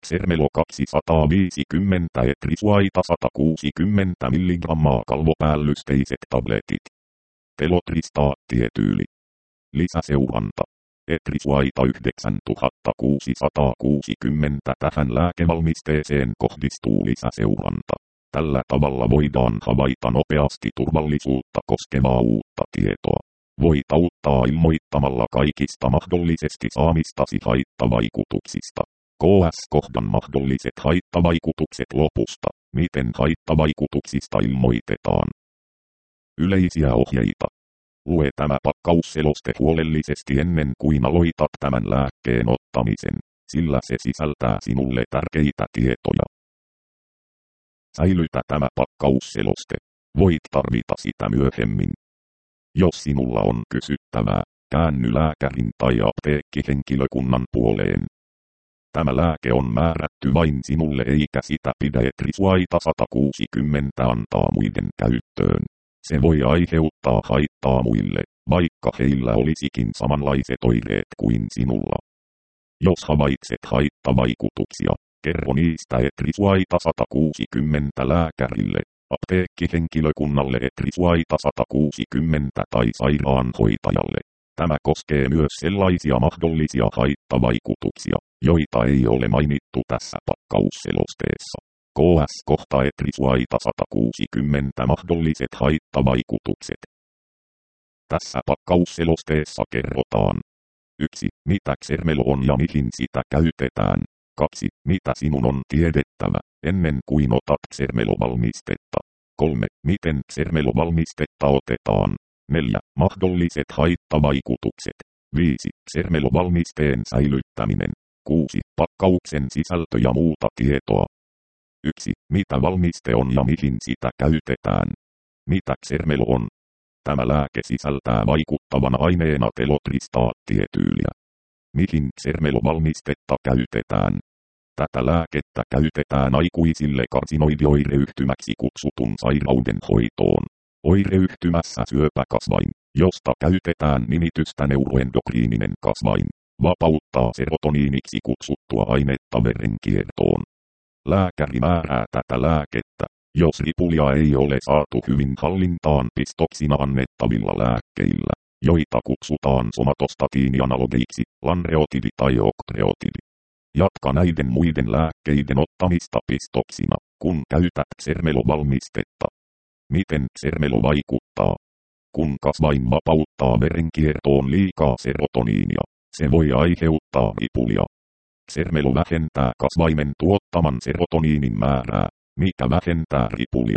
Xermelo 250 Etrisuaita 160 mg kalvopäällysteiset tabletit. Telotristaattietyyli. Lisäseuranta. Etrisuaita 9660. Tähän lääkevalmisteeseen kohdistuu lisäseuranta. Tällä tavalla voidaan havaita nopeasti turvallisuutta koskevaa uutta tietoa. Voit auttaa ilmoittamalla kaikista mahdollisesti saamistasi haittavaikutuksista. KS-kohdan mahdolliset haittavaikutukset lopusta. Miten haittavaikutuksista ilmoitetaan? Yleisiä ohjeita. Lue tämä pakkausseloste huolellisesti ennen kuin aloitat tämän lääkkeen ottamisen, sillä se sisältää sinulle tärkeitä tietoja. Säilytä tämä pakkausseloste. Voit tarvita sitä myöhemmin. Jos sinulla on kysyttävää, käänny lääkärin tai apteekkihenkilökunnan puoleen. Tämä lääke on määrätty vain sinulle eikä sitä pidä Etrisuaita 160 antaa muiden käyttöön. Se voi aiheuttaa haittaa muille, vaikka heillä olisikin samanlaiset oireet kuin sinulla. Jos havaitset haittavaikutuksia, kerro niistä Etrisuaita 160 lääkärille, apteekkihenkilökunnalle Etrisuaita 160 tai sairaanhoitajalle. Tämä koskee myös sellaisia mahdollisia haittavaikutuksia, joita ei ole mainittu tässä pakkausselosteessa. KS-kohta Etrisuaita 160 mahdolliset haittavaikutukset. Tässä pakkausselosteessa kerrotaan. 1. Mitä Xermelo on ja mihin sitä käytetään. 2. Mitä sinun on tiedettävä, ennen kuin otat Xermelo-valmistetta. 3. Miten Xermelo-valmistetta otetaan. 4. Mahdolliset haittavaikutukset. 5. Xermelo-valmisteen säilyttäminen. 6. Pakkauksen sisältö ja muuta tietoa. 1. Mitä valmiste on ja mihin sitä käytetään. Mitä Xermelo on? Tämä lääke sisältää vaikuttavana aineena telotristaattietyyliä. Mihin Xermelo-valmistetta käytetään? Tätä lääkettä käytetään aikuisille karsinoidioireyhtymäksi kutsutun sairauden hoitoon. Oireyhtymässä syöpäkasvain, josta käytetään nimitystä neuroendokriininen kasvain, vapauttaa serotoniiniksi kutsuttua ainetta verenkiertoon. Lääkäri määrää tätä lääkettä, jos ripulia ei ole saatu hyvin hallintaan pistoksina annettavilla lääkkeillä, joita kutsutaan somatostatiinianalogeiksi, lanreotidi tai oktreotidi. Jatka näiden muiden lääkkeiden ottamista pistoksina, kun käytät Xermelo-valmistetta. Miten Xermelo vaikuttaa? Kun kasvain vapauttaa verenkiertoon liikaa serotoniinia, se voi aiheuttaa ripulia. Xermelo vähentää kasvaimen tuottaman serotoniinin määrää, mikä vähentää ripulia.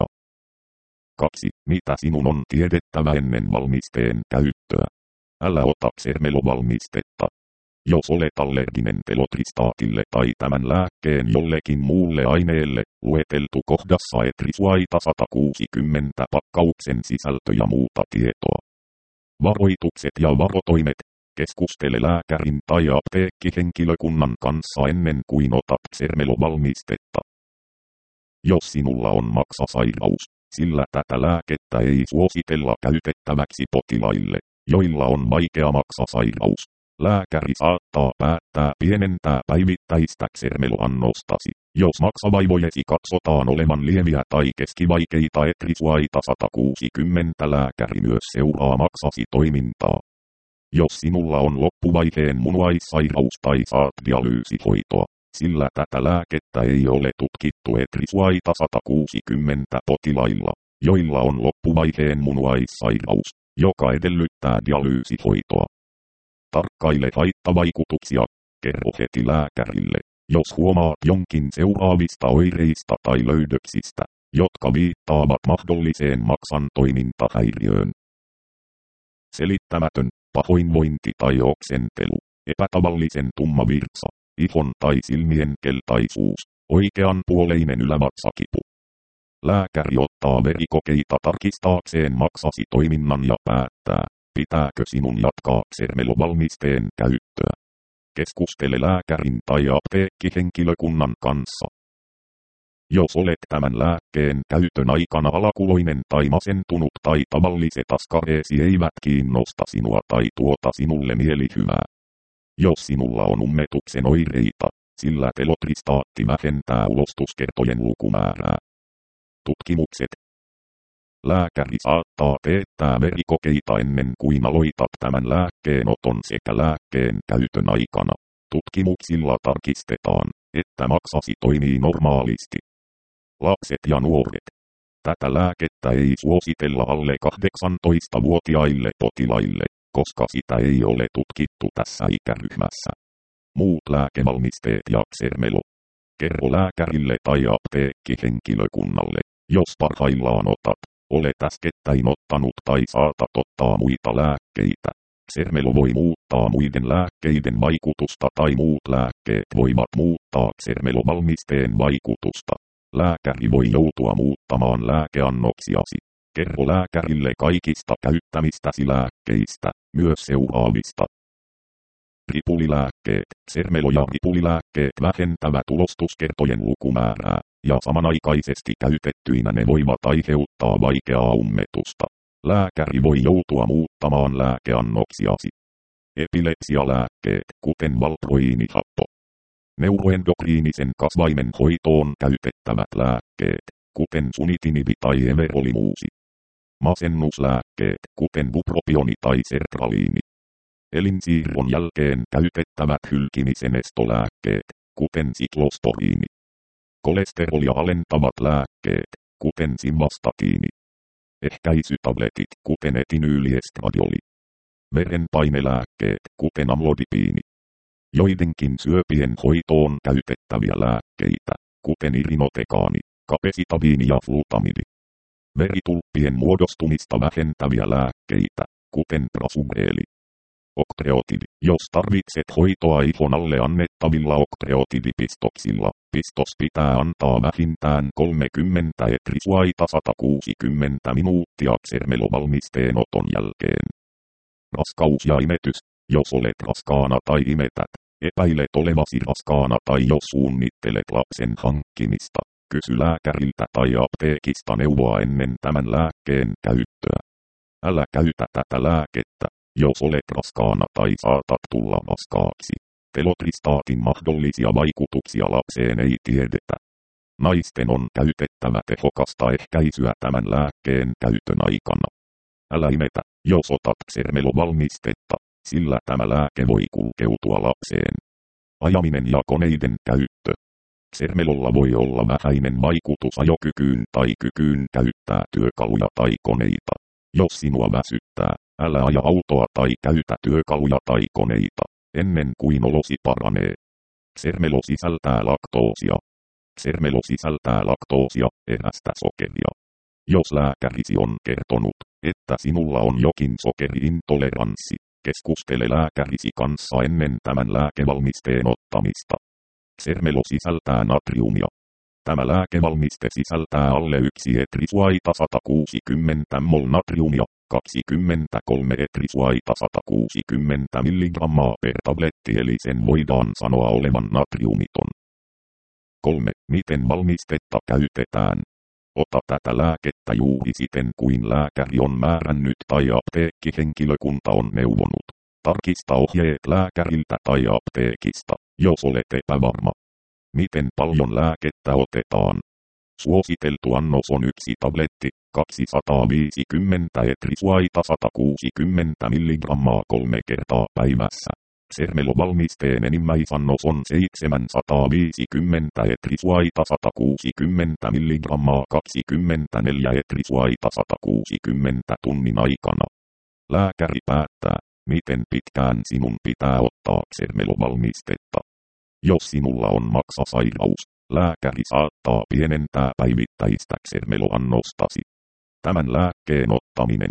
2. Mitä sinun on tiedettävä ennen valmisteen käyttöä? Älä ota Xermelo-valmistetta. Jos olet allerginen telotristaatille tai tämän lääkkeen jollekin muulle aineelle, lueteltu kohdassa Etrisuaita 160 pakkauksen sisältö ja muuta tietoa. Varoitukset ja varotoimet. Keskustele lääkärin tai apteekkihenkilökunnan kanssa ennen kuin otat Xermelo-valmistetta. Jos sinulla on maksasairaus, sillä tätä lääkettä ei suositella käytettäväksi potilaille, joilla on vaikea maksasairaus. Lääkäri saattaa päättää pienentää päivittäistä Xermelo-annostasi, jos maksavaivojesi katsotaan olevan lieviä tai keskivaikeita. Etrisuaita 160 lääkäri myös seuraa maksasi toimintaa. Jos sinulla on loppuvaiheen munuaissairaus tai saat dialyysihoitoa, sillä tätä lääkettä ei ole tutkittu Etrisuaita 160 potilailla, joilla on loppuvaiheen munuaissairaus, joka edellyttää dialyysihoitoa. Tarkkaile haittavaikutuksia, kerro heti lääkärille, jos huomaat jonkin seuraavista oireista tai löydöksistä, jotka viittaavat mahdolliseen maksan toimintahäiriöön. Selittämätön pahoinvointi tai oksentelu, epätavallisen tumma virtsa, ihon tai silmien keltaisuus, oikeanpuoleinen ylävatsakipu. Lääkäri ottaa verikokeita tarkistaakseen maksasi toiminnan ja päättää, pitääkö sinun jatkaa Xermelo-valmisteen käyttöä. Keskustele lääkärin tai apteekkihenkilökunnan kanssa. Jos olet tämän lääkkeen käytön aikana alakuloinen tai masentunut tai tavalliset askareesi eivät kiinnosta sinua tai tuota sinulle mielihyvää. Jos sinulla on ummetuksen oireita, sillä telotristaatti vähentää ulostuskertojen lukumäärää. Tutkimukset. Lääkäri saattaa teettää verikokeita ennen kuin aloitat tämän lääkkeen oton sekä lääkkeen käytön aikana. Tutkimuksilla tarkistetaan, että maksasi toimii normaalisti. Lapset ja nuoret. Tätä lääkettä ei suositella alle 18-vuotiaille potilaille, koska sitä ei ole tutkittu tässä ikäryhmässä. Muut lääkevalmisteet ja Xermelo. Kerro lääkärille tai apteekkihenkilökunnalle, jos parhaillaan olet äskettäin ottanut tai saatat ottaa muita lääkkeitä. Xermelo voi muuttaa muiden lääkkeiden vaikutusta tai muut lääkkeet voivat muuttaa Xermelo-valmisteen vaikutusta. Lääkäri voi joutua muuttamaan lääkeannoksiasi. Kerro lääkärille kaikista käyttämistäsi lääkkeistä, myös seuraavista. Ripulilääkkeet. Xermelo ja ripulilääkkeet vähentävät ulostuskertojen lukumäärää, ja samanaikaisesti käytettyinä ne voivat aiheuttaa vaikeaa ummetusta. Lääkäri voi joutua muuttamaan lääkeannoksiasi. Epilepsialääkkeet, kuten valproiinihappo. Neuroendokriinisen kasvaimen hoitoon käytettävät lääkkeet, kuten sunitinib tai everolimuusi. Masennuslääkkeet, kuten bupropioni tai sertraliini. Elinsiirron jälkeen käytettävät hylkimisen estolääkkeet, kuten siklosporiini. Kolesterolia alentavat lääkkeet, kuten simvastatiini. Ehkäisytabletit, kuten etinyyliestradoli. Verenpainelääkkeet, kuten amlodipiini. Joidenkin syöpien hoitoon käytettäviä lääkkeitä, kuten irinotekaani, kapesitaviini ja flutamidi. Veritulppien muodostumista vähentäviä lääkkeitä, kuten prasumeeli. Octreotidi. Jos tarvitset hoitoa ihon alle annettavilla octreotidipistoksilla, pistos pitää antaa vähintään 30 etrisuaita 160 minuuttia Xermelo-valmisteen oton jälkeen. Raskaus ja imetys. Jos olet raskaana tai imetät, epäilet olevasi raskaana tai jos suunnittelet lapsen hankkimista, kysy lääkäriltä tai apteekista neuvoa ennen tämän lääkkeen käyttöä. Älä käytä tätä lääkettä, jos olet raskaana tai saatat tulla raskaaksi. Telotristaatin mahdollisia vaikutuksia lapseen ei tiedetä. Naisten on käytettävä tehokasta ehkäisyä tämän lääkkeen käytön aikana. Älä imetä, jos otat Xermelo-valmistetta, sillä tämä lääke voi kulkeutua lapseen. Ajaminen ja koneiden käyttö. Xermelolla voi olla vähäinen vaikutus ajokykyyn tai kykyyn käyttää työkaluja tai koneita. Jos sinua väsyttää, älä aja autoa tai käytä työkaluja tai koneita, ennen kuin olosi paranee. Xermelo sisältää laktoosia. Xermelo sisältää laktoosia, erästä sokeria. Jos lääkärisi on kertonut, että sinulla on jokin sokeriintoleranssi, keskustele lääkärisi kanssa ennen tämän lääkevalmisteen ottamista. Xermelo sisältää natriumia. Tämä lääkevalmiste sisältää alle 1 etrisuaita 160 mol natriumia, 23 etrisuaita 160 mg per tabletti eli sen voidaan sanoa olevan natriumiton. 3. Miten valmistetta käytetään? Ota tätä lääkettä juuri siten kuin lääkäri on määrännyt tai apteekkihenkilökunta on neuvonut. Tarkista ohjeet lääkäriltä tai apteekista, jos olet epävarma. Miten paljon lääkettä otetaan? Suositeltu annos on 1 tabletti, 250 etrisuaita 160 mg 3 kertaa päivässä. Xermelo-valmisteen enimmäisannos on 750 etrisuaita 160 mg 24 etrisuaita 160 tunnin aikana. Lääkäri päättää, miten pitkään sinun pitää ottaa Xermelo-valmistetta. Jos sinulla on maksasairaus, lääkäri saattaa pienentää päivittäistä Xermelo-annostasi. Tämän lääkkeen ottaminen.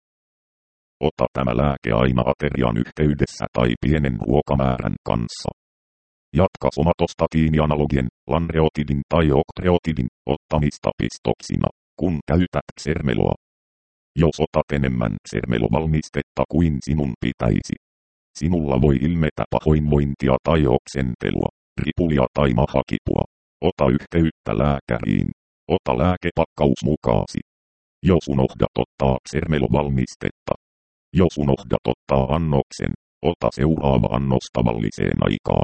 Ota tämä lääke aina aterian yhteydessä tai pienen ruokamäärän kanssa. Jatka somatostatiinianalogien, lanreotidin tai octreotidin ottamista pistoksina, kun käytät Xermeloa. Jos otat enemmän Xermelo-valmistetta kuin sinun pitäisi, sinulla voi ilmetä pahoinvointia tai oksentelua, ripulia tai mahakipua. Ota yhteyttä lääkäriin. Ota lääkepakkaus mukaasi. Jos unohdat ottaa Xermelo-valmistetta. Jos unohdat ottaa annoksen, ota seuraava annos tavalliseen aikaan.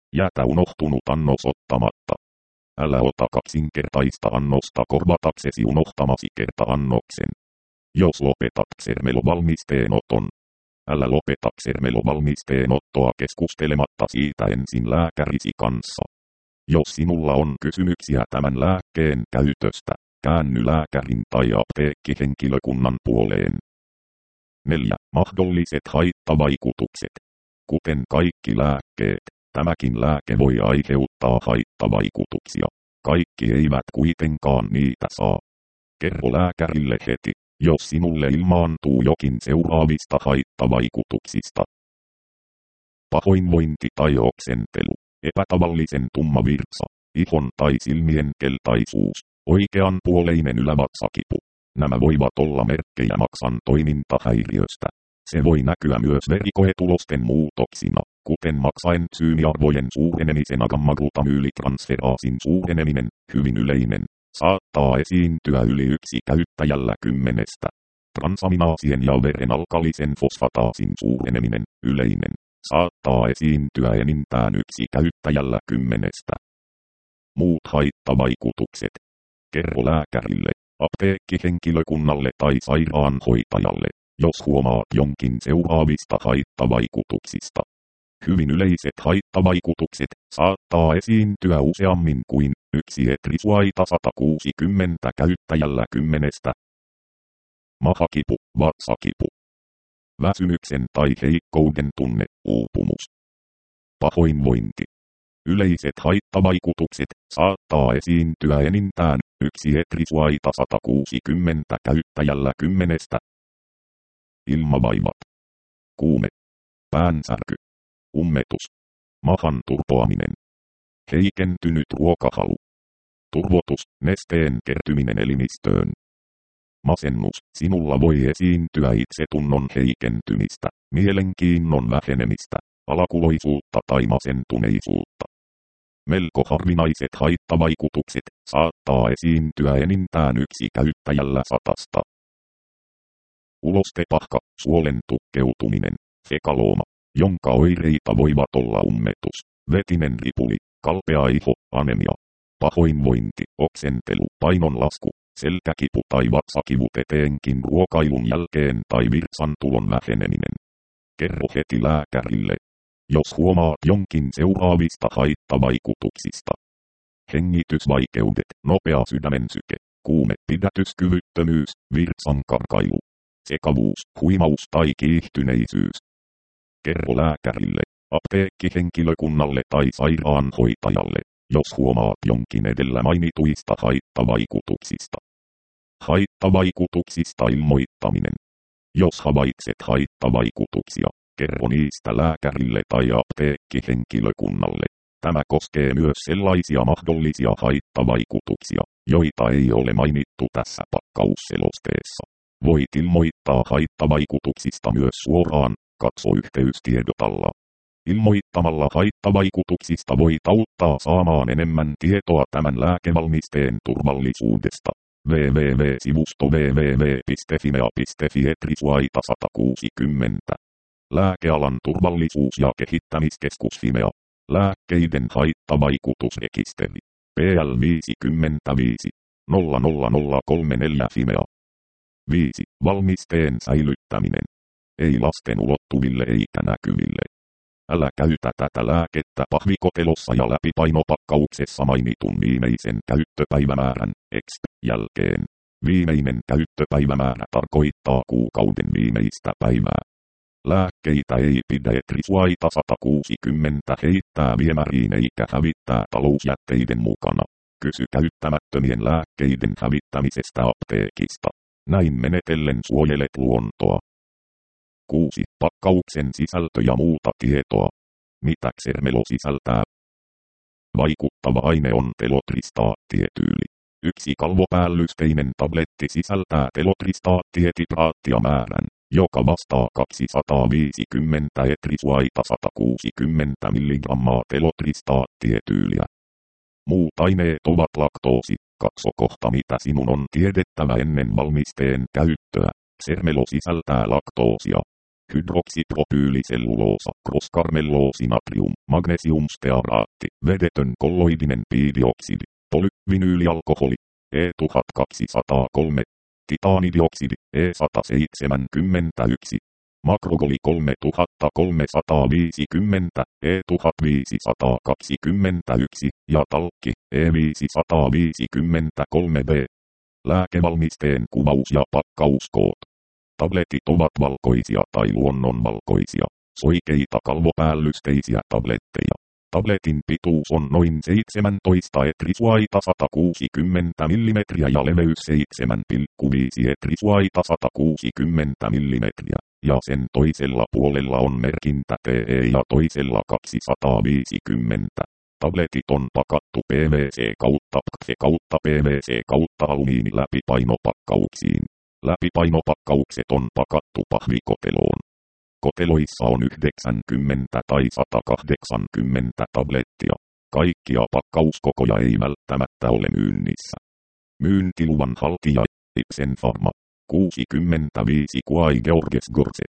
Jätä unohtunut annos ottamatta. Älä ota kaksinkertaista annosta korvataksesi unohtamasi kerta-annoksen. Jos lopetat ksermelovalmisteen oton, älä lopeta ksermelovalmisteen ottoa keskustelematta siitä ensin lääkärisi kanssa. Jos sinulla on kysymyksiä tämän lääkkeen käytöstä, käänny lääkärin tai apteekkihenkilökunnan puoleen. 4. Mahdolliset haittavaikutukset. Kuten kaikki lääkkeet, tämäkin lääke voi aiheuttaa haittavaikutuksia. Kaikki eivät kuitenkaan niitä saa. Kerro lääkärille heti, jos sinulle ilmaantuu jokin seuraavista haittavaikutuksista. Pahoinvointi tai oksentelu, epätavallisen tumma virtsa, ihon tai silmien keltaisuus, oikeanpuoleinen ylävatsakipu. Nämä voivat olla merkkejä maksan toimintahäiriöstä. Se voi näkyä myös verikoetulosten muutoksina, kuten maksaentsyymiarvojen suurenemisena gamma-glutamyylitransferaasin suureneminen, hyvin yleinen, saattaa esiintyä yli 1 käyttäjällä 10. Transaminaasien ja veren alkalisen fosfataasin suureneminen, yleinen, saattaa esiintyä enintään 1 käyttäjällä 10. Muut haittavaikutukset. Kerro lääkärille, apteekkihenkilökunnalle tai sairaanhoitajalle, jos huomaat jonkin seuraavista haittavaikutuksista. Hyvin yleiset haittavaikutukset saattaa esiintyä useammin kuin 1 etrisuaita 160 käyttäjällä 10. Mahakipu, vatsakipu. Väsymyksen tai heikkouden tunne, uupumus. Pahoinvointi. Yleiset haittavaikutukset saattaa esiintyä enintään 1 etrisuaita 160 käyttäjällä 10. Ilmavaivat. Kuume. Päänsärky. Ummetus. Mahan turpoaminen. Heikentynyt ruokahalu. Turvotus, nesteen kertyminen elimistöön. Masennus, sinulla voi esiintyä itsetunnon heikentymistä, mielenkiinnon vähenemistä, alakuloisuutta tai masentuneisuutta. Melko harvinaiset haittavaikutukset saattaa esiintyä enintään 1 käyttäjällä 100. Ulostepahka, suolen tukkeutuminen, fekalooma, jonka oireita voivat olla ummetus, vetinen ripuli, kalpea iho, anemia, pahoinvointi, oksentelu, painonlasku, selkäkipu tai vatsakivut eteenkin ruokailun jälkeen tai virtsantulon väheneminen. Kerro heti lääkärille, jos huomaat jonkin seuraavista haittavaikutuksista. Hengitysvaikeudet, nopea sydämensyke, kuume, pidätyskyvyttömyys, virtsankarkailu, sekavuus, huimaus tai kiihtyneisyys. Kerro lääkärille, apteekkihenkilökunnalle tai sairaanhoitajalle, jos huomaat jonkin edellä mainituista haittavaikutuksista. Haittavaikutuksista ilmoittaminen. Jos havaitset haittavaikutuksia, kerro niistä lääkärille tai apteekkihenkilökunnalle. Tämä koskee myös sellaisia mahdollisia haittavaikutuksia, joita ei ole mainittu tässä pakkausselosteessa. Voit ilmoittaa haittavaikutuksista myös suoraan, katso yhteystiedotalla. Ilmoittamalla haittavaikutuksista voit auttaa saamaan enemmän tietoa tämän lääkevalmisteen turvallisuudesta. www.sivusto www.fimea.fi etrisuaita 160. Lääkealan turvallisuus- ja kehittämiskeskus Fimea. Lääkkeiden haittavaikutusrekisteri. PL 55 00034 Fimea. 5. Valmisteen säilyttäminen. Ei lasten ulottuville eikä näkyville. Älä käytä tätä lääkettä pahvikotelossa ja läpipainopakkauksessa mainitun viimeisen käyttöpäivämäärän jälkeen. Viimeinen käyttöpäivämäärä tarkoittaa kuukauden viimeistä päivää. Lääkkeitä ei pidä etrisuaita 160 heittää viemäriin eikä hävittää talousjätteiden mukana. Kysy käyttämättömien lääkkeiden hävittämisestä apteekista. Näin menetellen suojelet luontoa. 6. Pakkauksen sisältö ja muuta tietoa. Mitä ksermelo sisältää? Vaikuttava aine on telotristaattietyyli. 1 kalvopäällysteinen tabletti sisältää telotristaattietitraattia määrän, joka vastaa 250 etrisuaita 160 mg telotristaattietyyliä. Muut aineet ovat laktoosi. Katso kohta mitä sinun on tiedettävä ennen valmisteen käyttöä. Ksermelo sisältää laktoosia. hydroksipropyyliselluloosa, crosscarmelloosi natrium, magnesiumstearaatti, vedetön kolloidinen piidioksidi, polyvinyylialkoholi, E1203, titaanidioksidi, E171, makrogoli 3350, E1521 ja talkki, E553b. Lääkevalmisteen kuvaus ja pakkauskoot. Tabletit ovat valkoisia tai luonnonvalkoisia, soikeita kalvopäällysteisiä tabletteja. Tabletin pituus on noin 17 etrisuaita 160 mm ja leveys 7,5 etrisuaita 160 mm, ja sen toisella puolella on merkintä TE ja toisella 250. Tabletit on pakattu PVC kautta PVC kautta PVC kautta alumiiniläpipainopakkauksiin. Läpipainopakkaukset on pakattu pahvikoteloon. Koteloissa on 90 tai 180 tablettia. Kaikkia pakkauskokoja ei välttämättä ole myynnissä. Myyntiluvan haltija, Ipsen Pharma, 65 Quai Georges Gorge,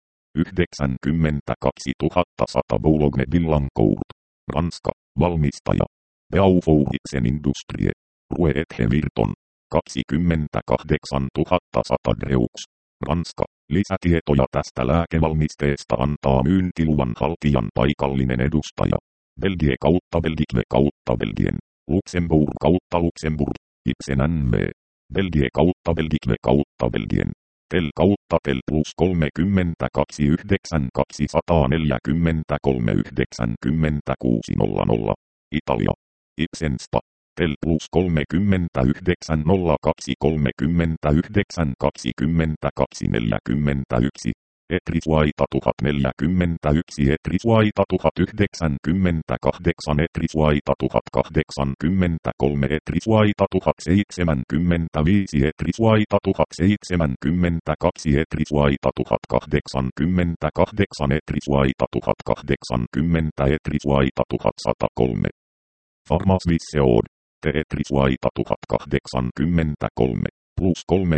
92 100 Boulogne Billancourt, Ranska, valmistaja, Beaufort Ipsen Industrie, Rue et Virton, 28 100 Dreux, Ranska. Lisätietoja tästä lääkevalmisteesta antaa myyntiluvan haltijan paikallinen edustaja. Belgie kautta Belgique kautta Belgien, Luxembourg kautta Luxemburg, Ipsen NV. Belgie kautta Belgique kautta Belgien, Tel kautta Tel plus 32 9 243 96 00, Italia. Ipsen Spa. Tel plus 39 02 39 22 41, Etrisuaita 1041 Etrisuaita 1098 Etrisuaita 1083 Etrisuaita 1075 Etrisuaita 1072 Etrisuaita 1088 Etrisuaita 1080 Etrisuaita 1103. Pharmasvisseod. Etrisuaita 1083, plus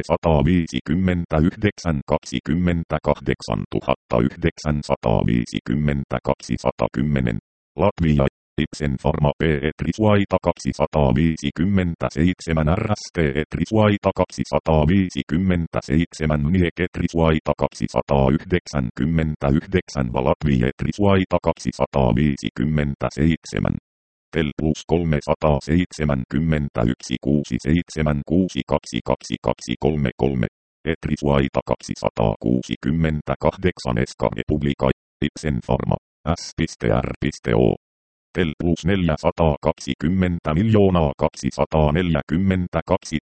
359 28 952 110, Latvia, Ipsen Pharma P. Etrisuaita 257 RST Etrisuaita 257 Niek Etrisuaita 299 Latvia Etrisuaita 257. Tel plus 371 676 2233, Etrisuaita 268 Eska Republika, Ipsen Pharma, S.R.O. Tel plus 420 242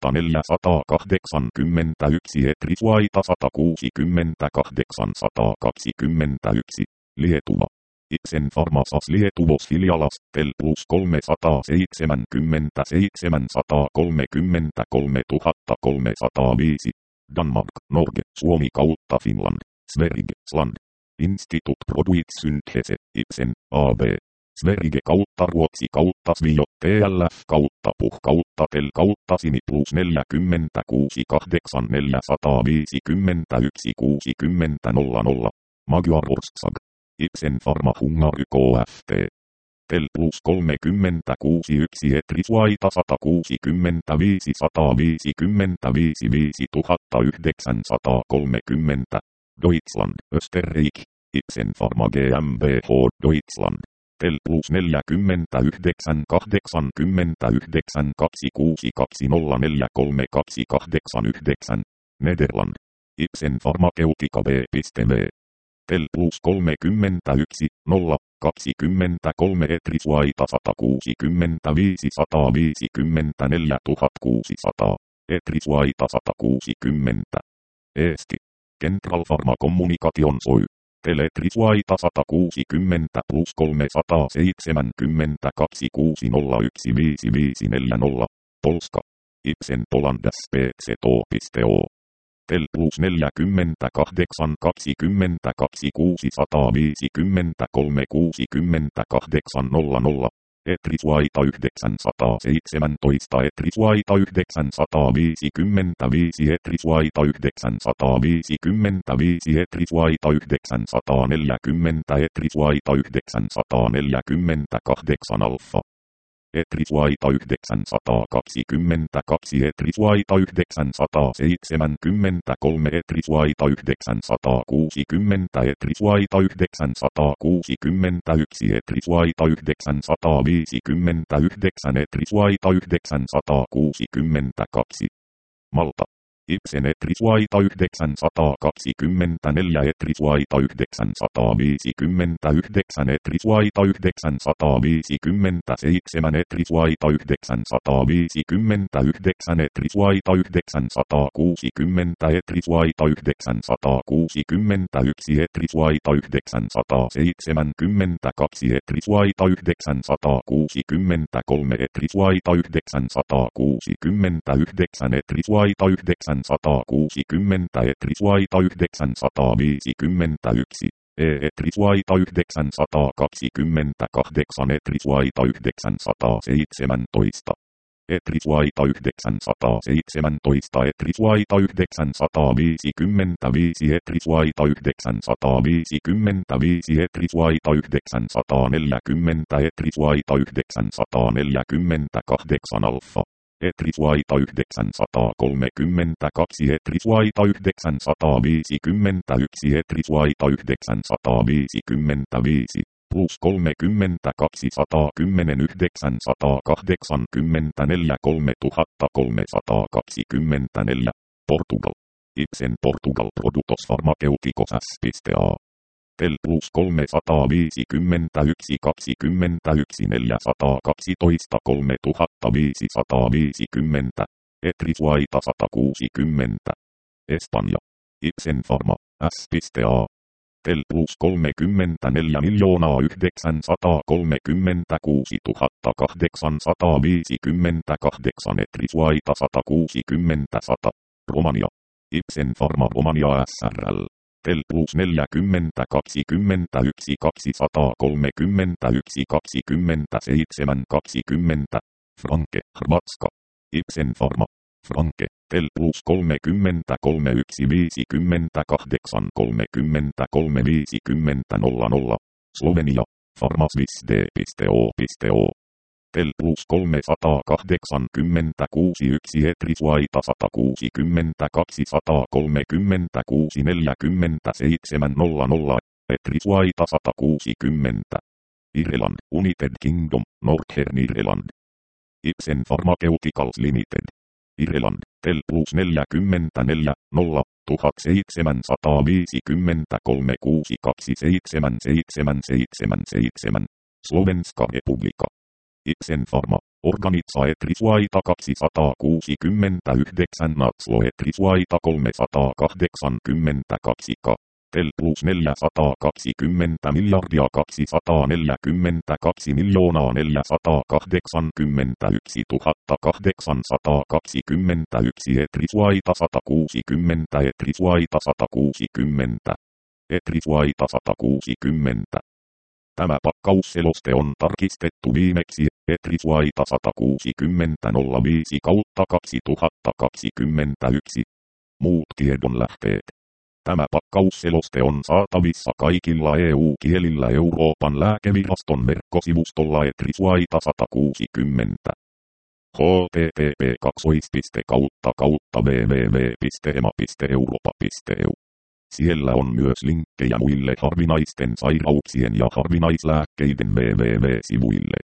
481 Etrisuaita 168 121, Lietuva. Ipsen Pharmasas Lietuvos filialas Tel plus 377 133 305, Danmark, Norge, Suomi kautta Finland, Sverige, Sland, Institut Produits Synthese, Ipsen, AB, Sverige kautta Ruotsi kautta Svio, TLF kautta Puh kautta Tel kautta Sini plus 46 8 451 60 00, Magyar Ország. Ipsen Pharma Hungary Kft. Tel plus 36 1 Etrisuaita 165 155 5930, Deutschland, Österreich, Ipsen Pharma GmbH Deutschland. Tel plus 49 89 26 20 43289, Nederland. Ipsen Pharmaceutica B.V. Tel plus 31 0 23 Etrisuaita 165 154 600, Etrisuaita 160. Eesti. Central Pharma Communication Oy. Tel Etrisuaita 160 plus 372 601 5540, Polska. Ipsen Polandas PCTO.O. Tel plus 48 22 653 68 00, Etrisuaita 917 Etrisuaita 955 Etrisuaita 955 Etrisuaita 940 Etrisuaita 948 Alfa. Etrisuaita 922 Etrisuaita 973 Etrisuaita 960 Etrisuaita 961 Etrisuaita 959 Etrisuaita 962 Malta. Ibsen Etrisuaita 924 Etrisuaita 959 Etrisuaita 957 Etrisuaita 959 Etrisuaita 960 Etrisuaita 961 Etrisuaita 972 Etrisuaita 963 Etrisuaita 969 Etrisuaita 960 Etrisuaita 951 Etrisuaita 928 Etrisuaita 917 Etrisuaita 917 Etrisuaita 955 Etrisuaita 955 Etrisuaita 940 Etrisuaita 948 Alfa. Etrisuaita 932 Etrisuaita 951 Etrisuaita 955 plus 30 210 984 3324 Portugal. Ibsen Portugal Productos Farmaceuticos S.A. Tel plus 351 21 412 3550 Etrisuaita 160 Espanja. Ibsen Pharma S.A. Tel plus 34 936 858 Etrisuaita 160 100 Romania. Ibsen Pharma Romania S.R.L. Tel plus 40 21 231 27 20 Franke Hrvatska. Ibsen Pharma Franke. Tel plus 33 1 58 33 50 00 Slovenia. Pharmasvis.o. Tel plus 386 1 Etrisuaita 160 236 47 00 Etrisuaita 160 Ireland United Kingdom Northern Ireland. Ibsen Pharmaceuticals Limited. Ireland. Tel plus 44 0 1753 6277777 Slovenska Republika. Ibsen Pharma. Organitsa Etrisuaita 269 Natslo Etrisuaita 382 Tel plus 420 miljardia 242 miljoonaa 481 821 Etrisuaita 160 Etrisuaita 160 Etrisuaita 160. Tämä pakkausseloste on tarkistettu viimeksi Etrisuaita 160 05 2021. Muut tiedonlähteet. Tämä pakkausseloste on saatavissa kaikilla EU-kielillä Euroopan lääkeviraston verkkosivustolla Etrisuaita 160. http://www.ema.europa.eu. Siellä on myös linkkejä muille harvinaisten sairauksien ja harvinaislääkkeiden www-sivuille.